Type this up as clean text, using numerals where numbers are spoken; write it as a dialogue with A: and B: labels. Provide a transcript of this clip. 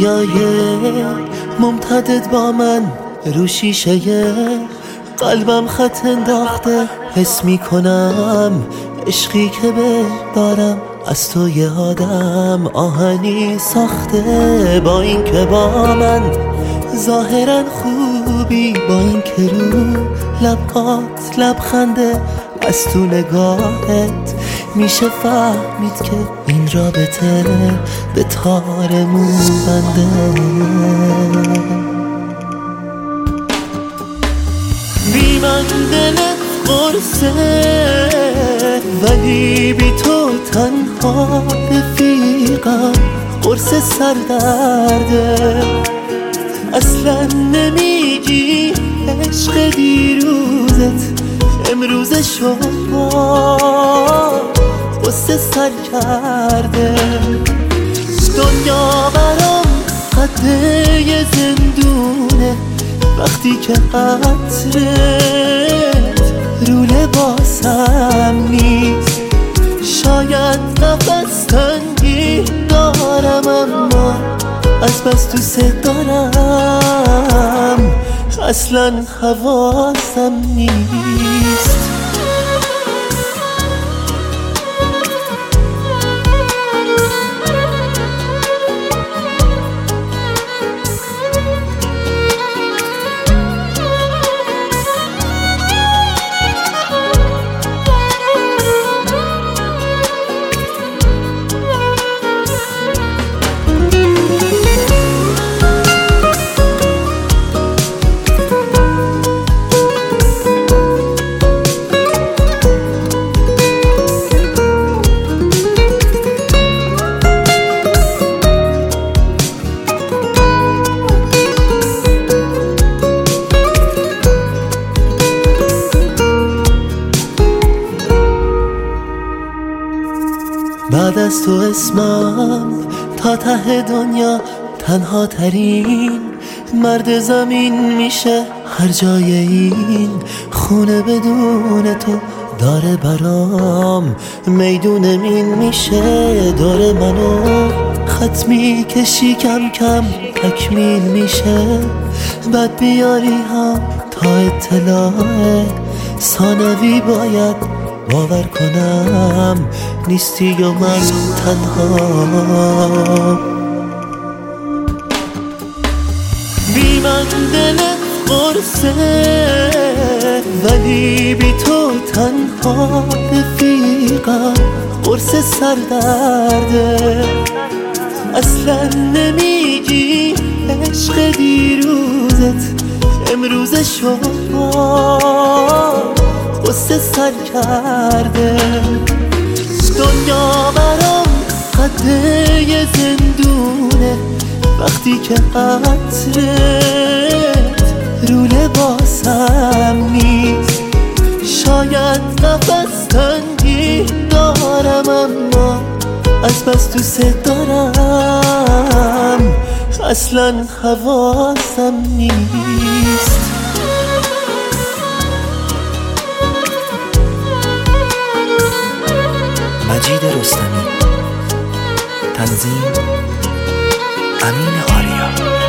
A: بیایه ممتدد با من رو شیشه قلبم خط انداخته، حس میکنم عشقی که دارم از تو یه آدم آهنی ساخته. با این که با من ظاهرا خوبی، با این که رو لبات لبخنده، از تو نگاهت میشه فهمید که این رابطه به تار مو بنده. بی من دلت قرصه ولی بی تو تنها رفیقم، قرص سردرده. اصلا نمیگی عشق دیروزت امروز شما قصه سر کرده. دنیا برام قده یه زندونه وقتی که عطرت رو لباسم نیست. شاید نفس تنگی دارم اما از بس دوست دارم اصلا حواسم نیست. بعد از تو اسمم تا ته دنیا تنها ترین مرد زمین میشه. هر جای این خونه بدون تو داره برام میدون مین میشه. داره منو خط میکشی کم کم تکمیل میشه. بعد بیاری هم تا اطلاع ثانوی باید باور کنم نیستی و من تنها. بی من دلت قرصه ولی بی تو تنها رفیقم، قرص سردرده. اصلا نمیگی عشق دیروزت امروز شما قصه سر کرده. دنیا برام قده یه زندونه وقتی که عطرت رو لباسم نیست. شاید نفس تنگی دارم اما از بس دوست دارم اصلا حواسم نیست.
B: مجید رستمی، تنظیم امین آریا.